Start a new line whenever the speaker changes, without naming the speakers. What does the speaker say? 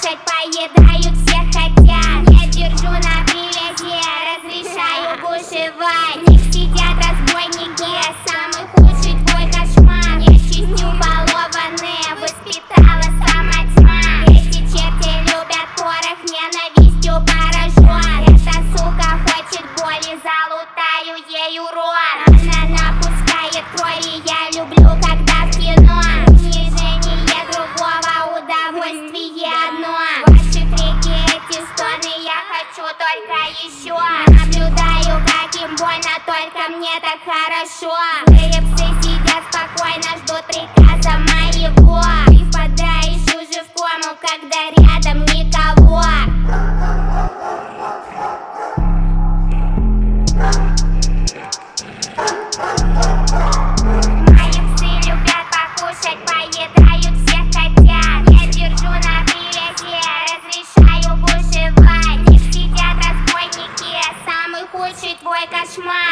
покушать поедают, все хотят. Я держу на привязи, разрешаю бушевать. В них сидят разбойники, самый худший твой кошмар. Нечистью балованные воспитала сама тьма. Эти черти любят порох, ненавистью поражен. Эта сука хочет боли, залутаю ей урон. Она напускает крови, я люблю, когда в кино унижение другого, удовольствие одно. Ваши крики, эти стоны, я хочу только еще. Наблюдаю, как им больно, только мне так хорошо. Эти псы сидят спокойно, ждут приказа моего. Ты впадаешь уже в кому, когда рядом никого. Мои псы любят покушать, поедают, все хотят. Я держу на привязи, разрешаю бушевать. В них сидят разбойники, самый худший твой кошмар.